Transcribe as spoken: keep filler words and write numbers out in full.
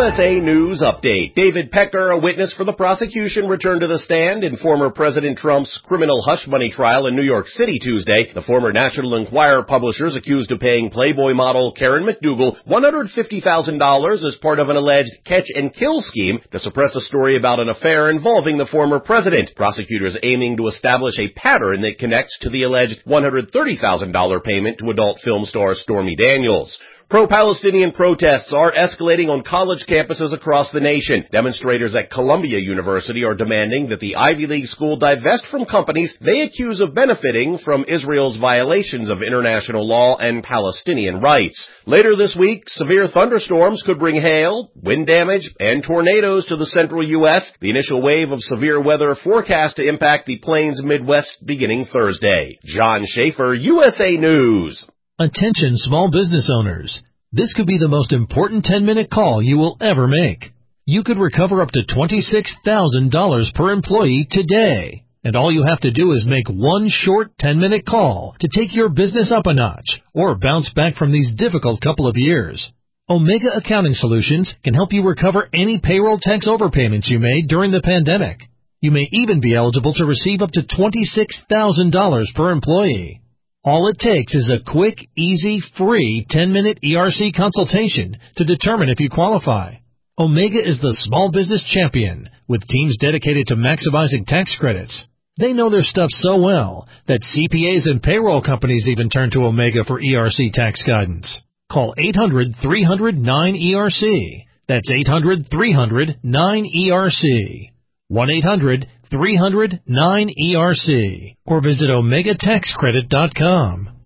S A News Update. David Pecker, a witness for the prosecution, returned to the stand in former President Trump's criminal hush money trial in New York City Tuesday. The former National Enquirer publisher is accused of paying Playboy model Karen McDougal one hundred fifty thousand dollars as part of an alleged catch-and-kill scheme to suppress a story about an affair involving the former president. Prosecutors aiming to establish a pattern that connects to the alleged one hundred thirty thousand dollars payment to adult film star Stormy Daniels. Pro-Palestinian protests are escalating on college campuses across the nation. Demonstrators at Columbia University are demanding that the Ivy League school divest from companies they accuse of benefiting from Israel's violations of international law and Palestinian rights. Later this week, severe thunderstorms could bring hail, wind damage, and tornadoes to the central U S. The initial wave of severe weather forecast to impact the Plains Midwest beginning Thursday. John Schaefer, U S A News. Attention small business owners. This could be the most important ten-minute call you will ever make. You could recover up to twenty-six thousand dollars per employee today. And all you have to do is make one short ten-minute call to take your business up a notch or bounce back from these difficult couple of years. Omega Accounting Solutions can help you recover any payroll tax overpayments you made during the pandemic. You may even be eligible to receive up to twenty-six thousand dollars per employee. All it takes is a quick, easy, free ten-minute E R C consultation to determine if you qualify. Omega is the small business champion with teams dedicated to maximizing tax credits. They know their stuff so well that C P As and payroll companies even turn to Omega for E R C tax guidance. Call eight hundred, three hundred, nine E R C. That's eight hundred, three hundred, nine E R C. one eight hundred, three hundred, nine E R C or visit omega tax credit dot com.